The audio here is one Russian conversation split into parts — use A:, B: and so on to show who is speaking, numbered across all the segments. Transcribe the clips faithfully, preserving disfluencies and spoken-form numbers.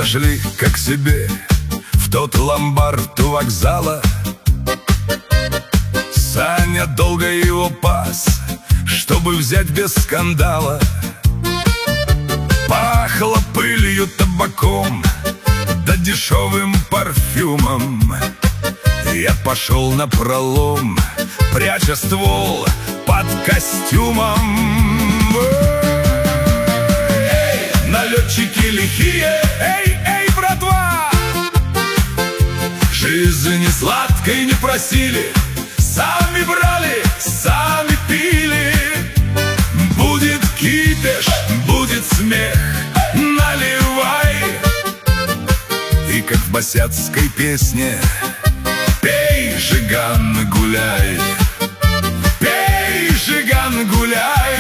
A: Зашли как себе в тот ломбард у вокзала. Саня долго его пас, чтобы взять без скандала. Пахло пылью, табаком да дешевым парфюмом. Я пошел напролом, пряча ствол под костюмом. Эй, налетчики лихие, эй, эй, братва! Жизни сладкой не просили, сами брали, сами пили. Будет кипиш, будет смех, наливай. И как в босяцкой песне: пей, жиган, гуляй, пей, жиган, гуляй.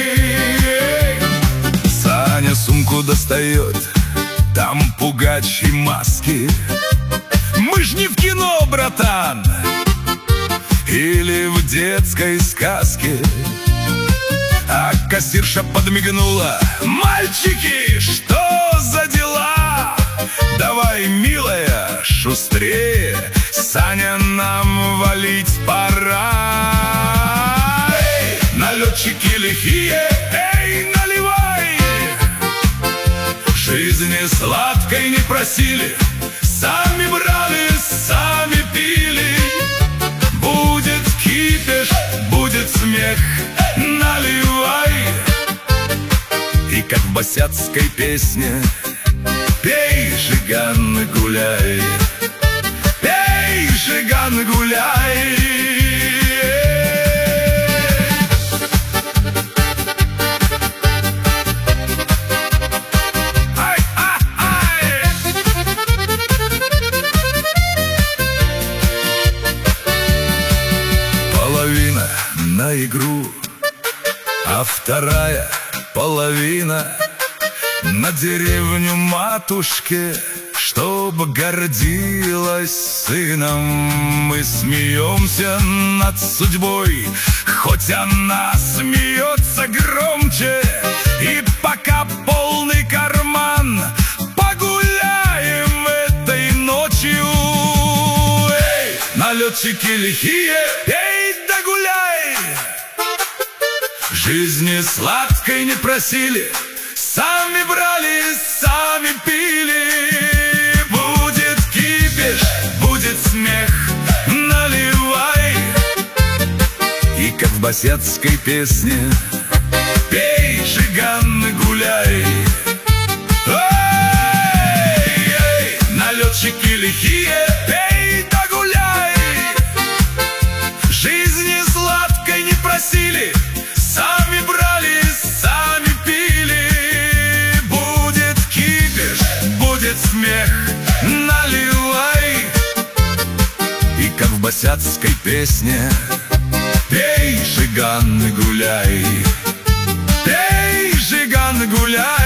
A: Саня сумку достает, там пугач и маски. Мы ж не в кино, братан, или в детской сказке. А кассирша подмигнула: мальчики, что за дела? Давай, милая, шустрее, Саня, нам валить пора. Эй, налетчики лихие, эй, наливай. Жизни сладкой не просили, сами брали, сами пили. Будет кипиш, будет смех, наливай. И как в босяцкой песне: пей, жиган, гуляй, пей, жиган, гуляй. Ай, ай, ай. Половина на игру, а вторая половина на деревню матушке, чтобы гордилась сыном. Мы смеемся над судьбой, хоть она смеется громче. И пока полный карман, погуляем этой ночью. Эй, налетчики лихие, эй, да гуляй. Жизни сладкой не просили, сами брали, сами пили. Будет кипиш, будет смех, наливай. И как в босяцкой песне: пей, жиган, гуляй. Эй, эй, налетчики лихие, пей, да гуляй. Жизни сладкой не просили, сами брали, сами пили. Будет кипиш, будет смех, наливай. И как в босяцкой песне: пей, жиган, гуляй, пей, жиган, гуляй.